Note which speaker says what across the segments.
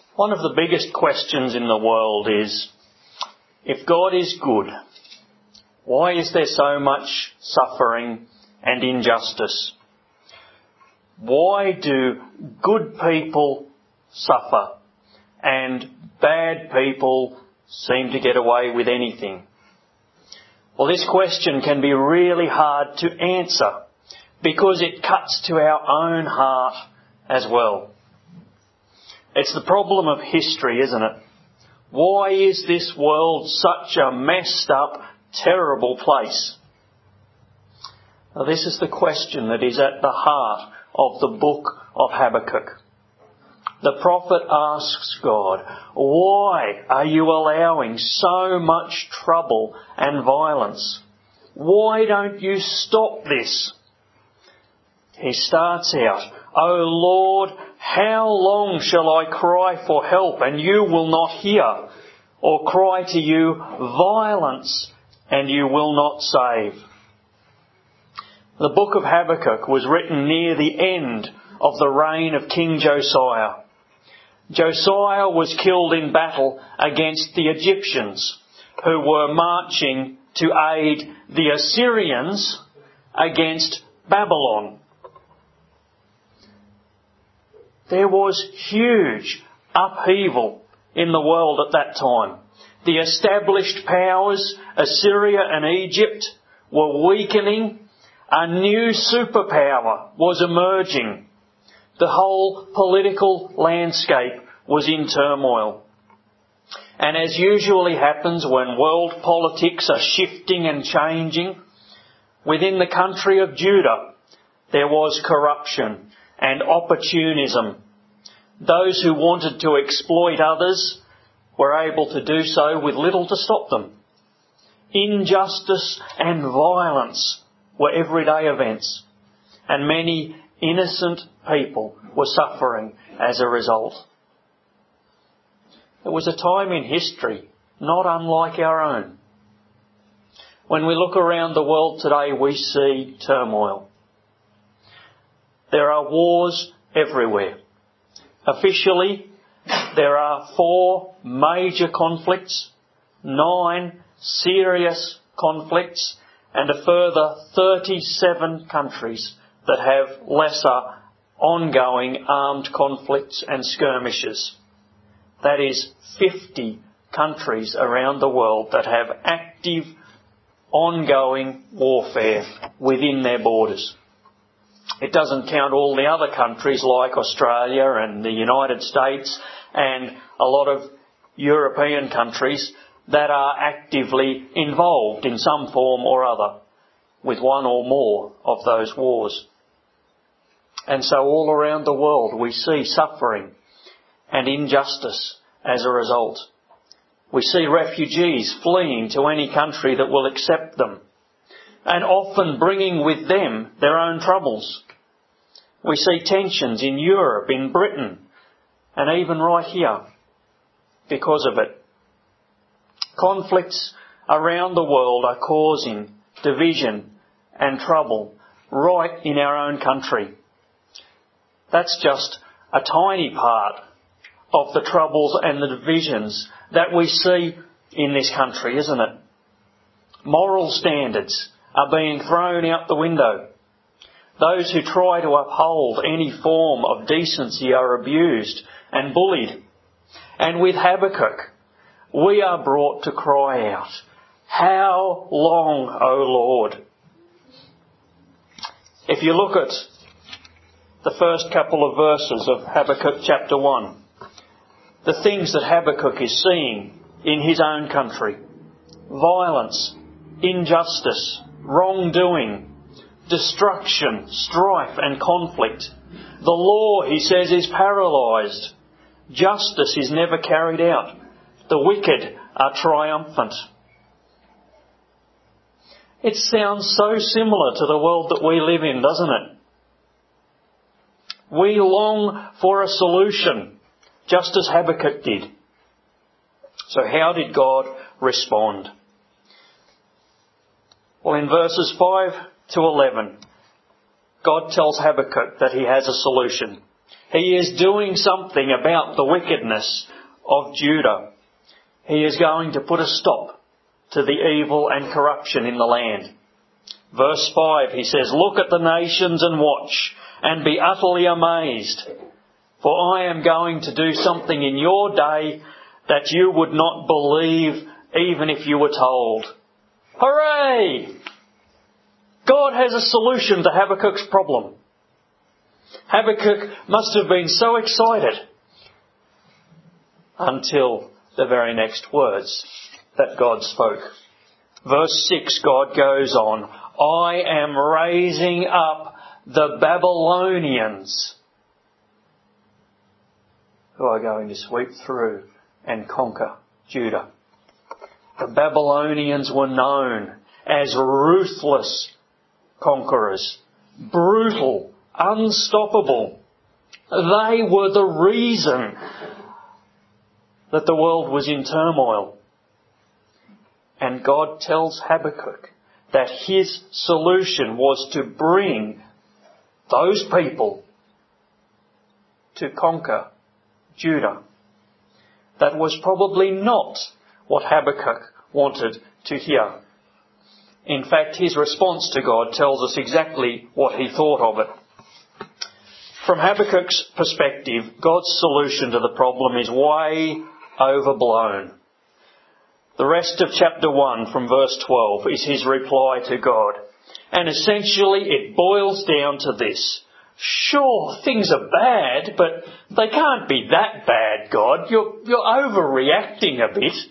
Speaker 1: One of the biggest questions in the world is, if God is good, why is there so much suffering and injustice? Why do good people suffer and bad people seem to get away with anything? Well, this question can be really hard to answer because it cuts to our own heart as well. It's the problem of history, isn't it? Why is this world such a messed up, terrible place? Now, this is the question that is at the heart of the book of Habakkuk. The prophet asks God, why are you allowing so much trouble and violence? Why don't you stop this? He starts out, O Lord, how long shall I cry for help and you will not hear, or cry to you violence and you will not save? The book of Habakkuk was written near the end of the reign of King Josiah. Josiah was killed in battle against the Egyptians, who were marching to aid the Assyrians against Babylon. There was huge upheaval in the world at that time. The established powers, Assyria and Egypt, were weakening. A new superpower was emerging. The whole political landscape was in turmoil. And as usually happens when world politics are shifting and changing, within the country of Judah there was corruption and opportunism. Those who wanted to exploit others were able to do so with little to stop them. Injustice and violence were everyday events, and many innocent people were suffering as a result. It was a time in history not unlike our own. When we look around the world today, we see turmoil. There are wars everywhere. Officially, there are 4 major conflicts, 9 serious conflicts, and a further 37 countries that have lesser ongoing armed conflicts and skirmishes. That is 50 countries around the world that have active, ongoing warfare within their borders. It doesn't count all the other countries like Australia and the United States and a lot of European countries that are actively involved in some form or other with one or more of those wars. And so all around the world we see suffering and injustice as a result. We see refugees fleeing to any country that will accept them, and often bringing with them their own troubles. We see tensions in Europe, in Britain, and even right here because of it. Conflicts around the world are causing division and trouble right in our own country. That's just a tiny part of the troubles and the divisions that we see in this country, isn't it? Moral standards are being thrown out the window. Those who try to uphold any form of decency are abused and bullied. And with Habakkuk, we are brought to cry out, how long, O Lord? If you look at the first couple of verses of Habakkuk chapter 1, the things that Habakkuk is seeing in his own country: violence, injustice, wrongdoing, destruction, strife and conflict. The law, he says, is paralysed. Justice is never carried out. The wicked are triumphant. It sounds so similar to the world that we live in, doesn't it? We long for a solution, just as Habakkuk did. So how did God respond? Well, in verses 5 to 11, God tells Habakkuk that he has a solution. He is doing something about the wickedness of Judah. He is going to put a stop to the evil and corruption in the land. Verse 5, he says, "Look at the nations and watch, and be utterly amazed. For I am going to do something in your day that you would not believe even if you were told." Hooray! God has a solution to Habakkuk's problem. Habakkuk must have been so excited until the very next words that God spoke. Verse 6, God goes on, "I am raising up the Babylonians who are going to sweep through and conquer Judah." The Babylonians were known as ruthless conquerors, brutal, unstoppable. They were the reason that the world was in turmoil. And God tells Habakkuk that his solution was to bring those people to conquer Judah. That was probably not what Habakkuk wanted to hear. In fact, his response to God tells us exactly what he thought of it. From Habakkuk's perspective, God's solution to the problem is way overblown. The rest of chapter 1 from verse 12 is his reply to God. And essentially it boils down to this: "Sure, things are bad, but they can't be that bad, God. You're overreacting a bit."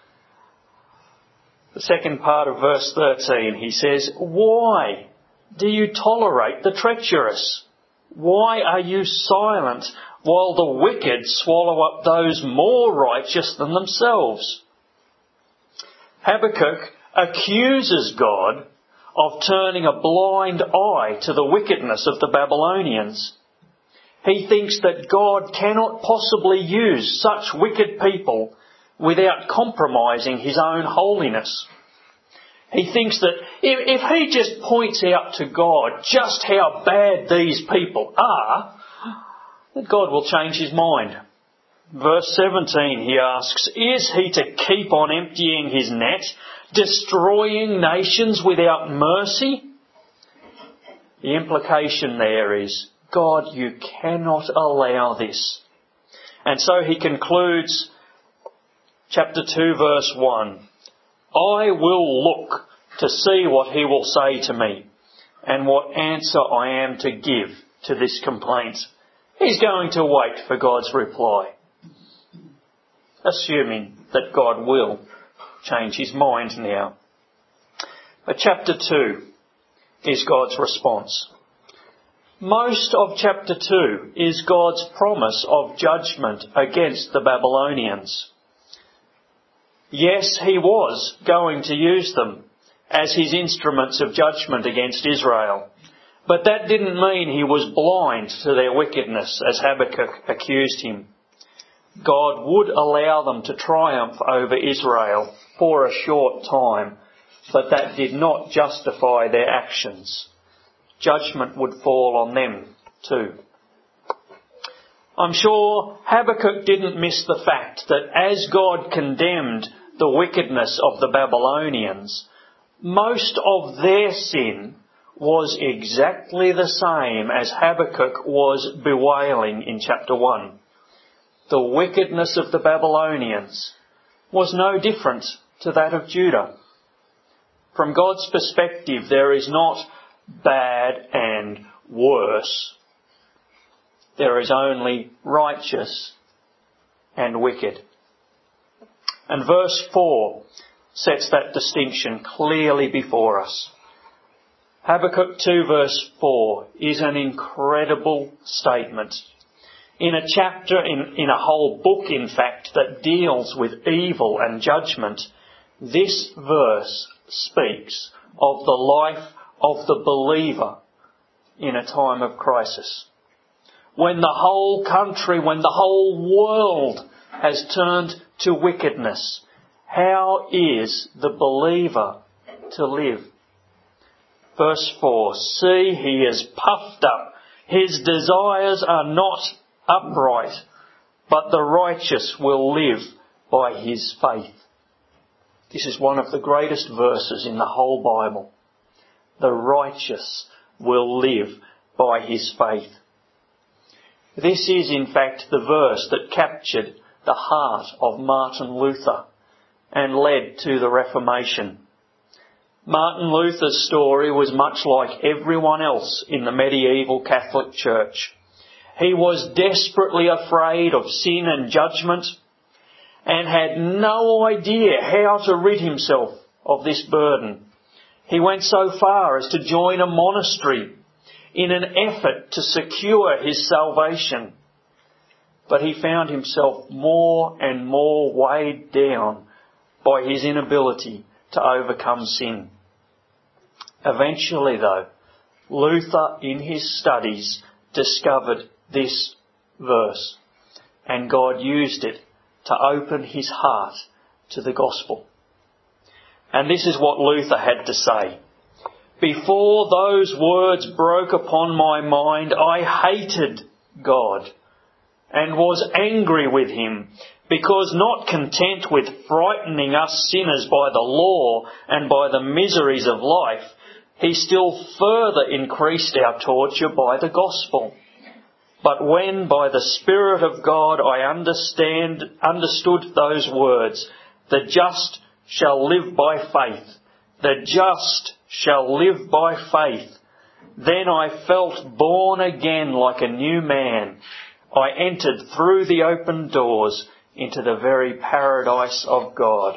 Speaker 1: The second part of verse 13, he says, "Why do you tolerate the treacherous? Why are you silent while the wicked swallow up those more righteous than themselves?" Habakkuk accuses God of turning a blind eye to the wickedness of the Babylonians. He thinks that God cannot possibly use such wicked people without compromising his own holiness. He thinks that if he just points out to God just how bad these people are, that God will change his mind. Verse 17, he asks, "Is he to keep on emptying his net, destroying nations without mercy?" The implication there is, God, you cannot allow this. And so he concludes chapter 2 verse 1, "I will look to see what he will say to me and what answer I am to give to this complaint." He's going to wait for God's reply, assuming that God will change his mind now. But chapter 2 is God's response. Most of chapter 2 is God's promise of judgment against the Babylonians. Yes, he was going to use them as his instruments of judgment against Israel. But that didn't mean he was blind to their wickedness, as Habakkuk accused him. God would allow them to triumph over Israel for a short time, but that did not justify their actions. Judgment would fall on them too. I'm sure Habakkuk didn't miss the fact that as God condemned the wickedness of the Babylonians, most of their sin was exactly the same as Habakkuk was bewailing in chapter 1. The wickedness of the Babylonians was no different to that of Judah. From God's perspective, there is not bad and worse. There is only righteous and wicked. And verse 4 sets that distinction clearly before us. Habakkuk 2 verse 4 is an incredible statement. In a chapter, in a whole book in fact, that deals with evil and judgment, this verse speaks of the life of the believer in a time of crisis. When the whole country, when the whole world has turned to wickedness, how is the believer to live? Verse 4, "See, he is puffed up. His desires are not upright, but the righteous will live by his faith. This is one of the greatest verses in the whole Bible. The righteous will live by his faith. This is in fact the verse that captured the heart of Martin Luther and led to the Reformation. Martin Luther's story was much like everyone else in the medieval Catholic Church. He was desperately afraid of sin and judgment and had no idea how to rid himself of this burden. He went so far as to join a monastery in an effort to secure his salvation. But he found himself more and more weighed down by his inability to overcome sin. Eventually, though, Luther in his studies discovered this verse, and God used it to open his heart to the gospel. And this is what Luther had to say. Before those words broke upon my mind, I hated God and was angry with him, because not content with frightening us sinners by the law and by the miseries of life, he still further increased our torture by the gospel. But when by the Spirit of God I understood those words, the just shall live by faith, the just shall live by faith, then I felt born again like a new man. I entered through the open doors into the very paradise of God.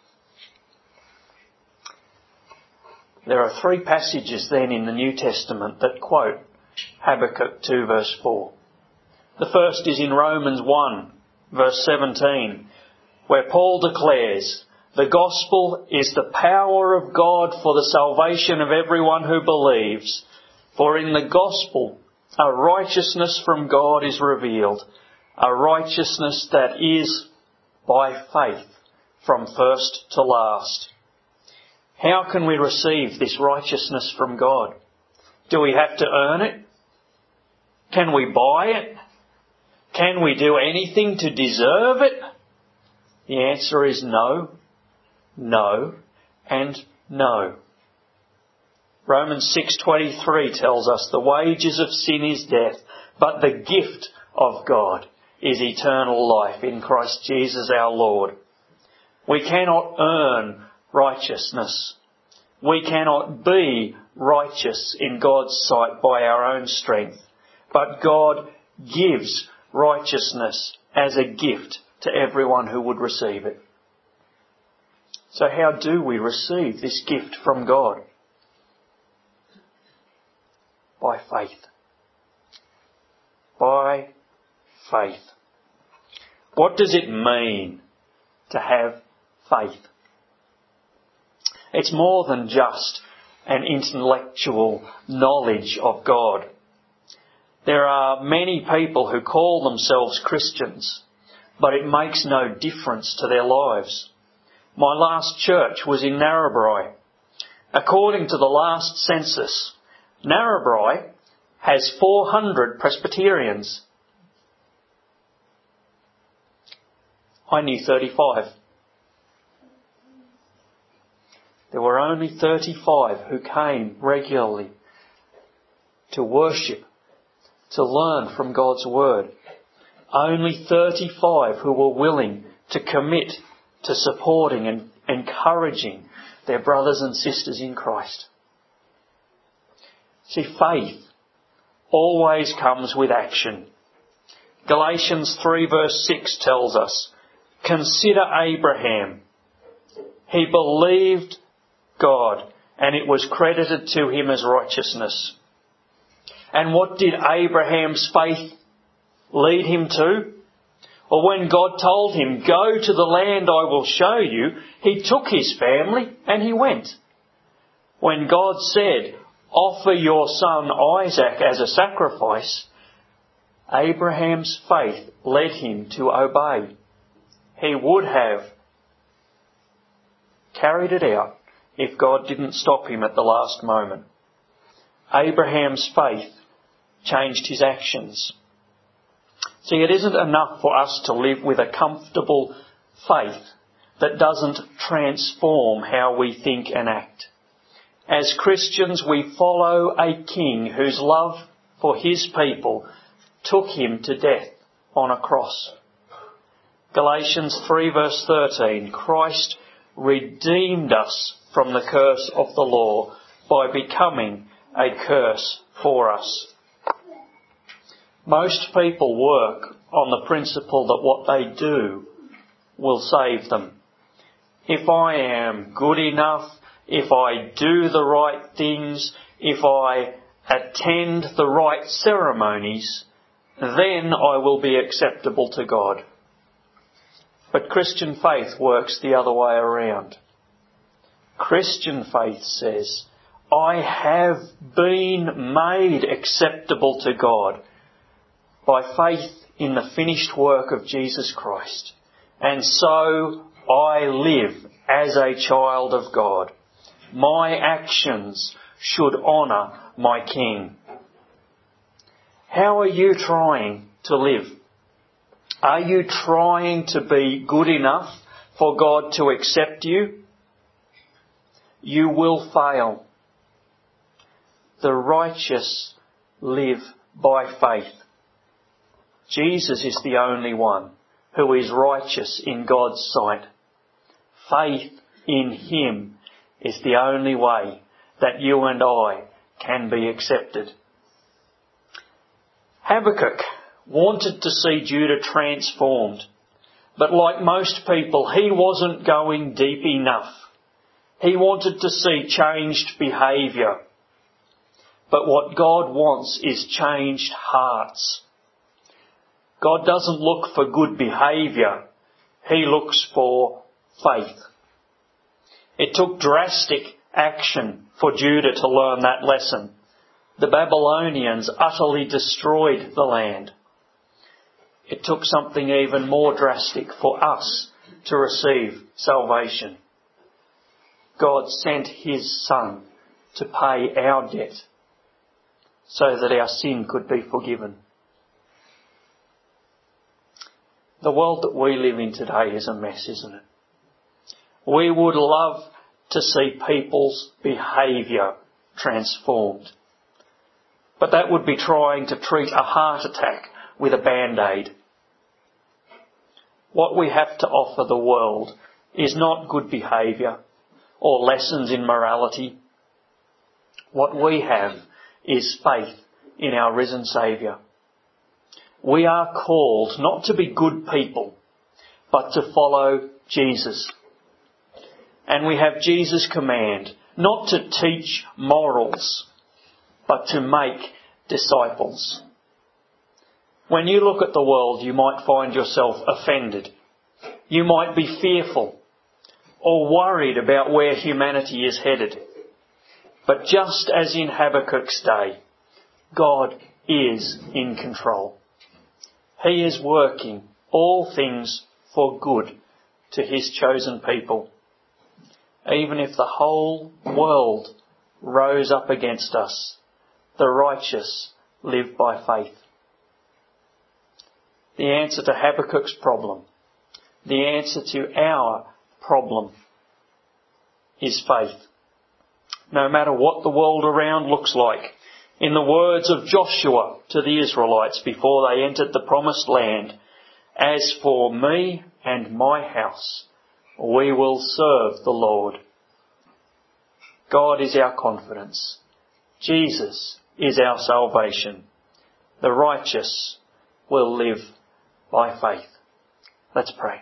Speaker 1: There are 3 passages then in the New Testament that quote Habakkuk 2 verse 4. The first is in Romans 1 verse 17, where Paul declares, the gospel is the power of God for the salvation of everyone who believes. For in the gospel a righteousness from God is revealed, a righteousness that is by faith from first to last. How can we receive this righteousness from God? Do we have to earn it? Can we buy it? Can we do anything to deserve it? The answer is no, no, and no. Romans 6:23 tells us the wages of sin is death, but the gift of God is eternal life in Christ Jesus our Lord. We cannot earn righteousness. We cannot be righteous in God's sight by our own strength, but God gives righteousness as a gift to everyone who would receive it. So how do we receive this gift from God? By faith. By faith. What does it mean to have faith? It's more than just an intellectual knowledge of God. There are many people who call themselves Christians, but it makes no difference to their lives. My last church was in Narrabri. According to the last census, Narrabri has 400 Presbyterians. I knew 35. There were only 35 who came regularly to worship, to learn from God's Word. Only 35 who were willing to commit to supporting and encouraging their brothers and sisters in Christ. See, faith always comes with action. Galatians 3 verse 6 tells us, consider Abraham. He believed God, and it was credited to him as righteousness. And what did Abraham's faith lead him to? Well, when God told him, go to the land I will show you, he took his family and he went. When God said, offer your son Isaac as a sacrifice, Abraham's faith led him to obey. He would have carried it out if God didn't stop him at the last moment. Abraham's faith changed his actions. See, it isn't enough for us to live with a comfortable faith that doesn't transform how we think and act. As Christians, we follow a King whose love for his people took him to death on a cross. Galatians 3 verse 13, Christ redeemed us from the curse of the law by becoming a curse for us. Most people work on the principle that what they do will save them. If I am good enough, if I do the right things, if I attend the right ceremonies, then I will be acceptable to God. But Christian faith works the other way around. Christian faith says, I have been made acceptable to God by faith in the finished work of Jesus Christ. And so I live as a child of God. My actions should honour my King. How are you trying to live? Are you trying to be good enough for God to accept you? You will fail. The righteous live by faith. Jesus is the only one who is righteous in God's sight. Faith in him is the only way that you and I can be accepted. Habakkuk wanted to see Judah transformed, but like most people, he wasn't going deep enough. He wanted to see changed behaviour. But what God wants is changed hearts. God doesn't look for good behaviour. He looks for faith. It took drastic action for Judah to learn that lesson. The Babylonians utterly destroyed the land. It took something even more drastic for us to receive salvation. God sent his Son to pay our debt so that our sin could be forgiven. The world that we live in today is a mess, isn't it? We would love to see people's behaviour transformed. But that would be trying to treat a heart attack with a band-aid. What we have to offer the world is not good behaviour or lessons in morality. What we have is faith in our risen Saviour. We are called not to be good people, but to follow Jesus. And we have Jesus' command not to teach morals, but to make disciples. When you look at the world, you might find yourself offended. You might be fearful or worried about where humanity is headed. But just as in Habakkuk's day, God is in control. He is working all things for good to his chosen people. Even if the whole world rose up against us, the righteous live by faith. The answer to Habakkuk's problem, the answer to our problem, is faith. No matter what the world around looks like, in the words of Joshua to the Israelites before they entered the promised land, as for me and my house, we will serve the Lord. God is our confidence. Jesus is our salvation. The righteous will live by faith. Let's pray.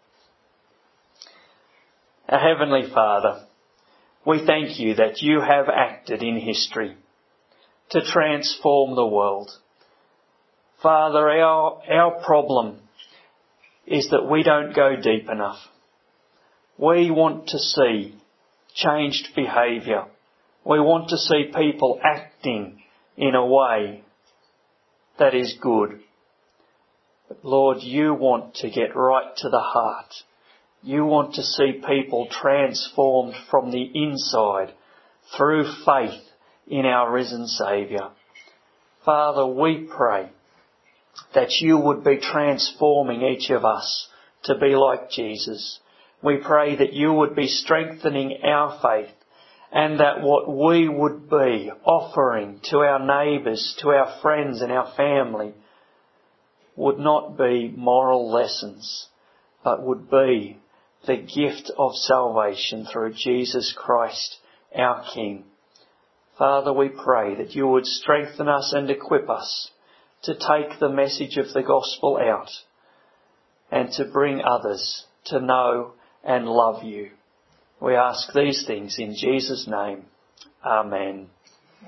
Speaker 1: Our Heavenly Father, we thank you that you have acted in history to transform the world. Father, our problem is that we don't go deep enough. We want to see changed behaviour. We want to see people acting in a way that is good. But Lord, you want to get right to the heart. You want to see people transformed from the inside through faith in our risen Saviour. Father, we pray that you would be transforming each of us to be like Jesus. We pray that you would be strengthening our faith, and that what we would be offering to our neighbours, to our friends and our family would not be moral lessons, but would be the gift of salvation through Jesus Christ, our King. Father, we pray that you would strengthen us and equip us to take the message of the gospel out and to bring others to know and love you. We ask these things in Jesus' name. Amen.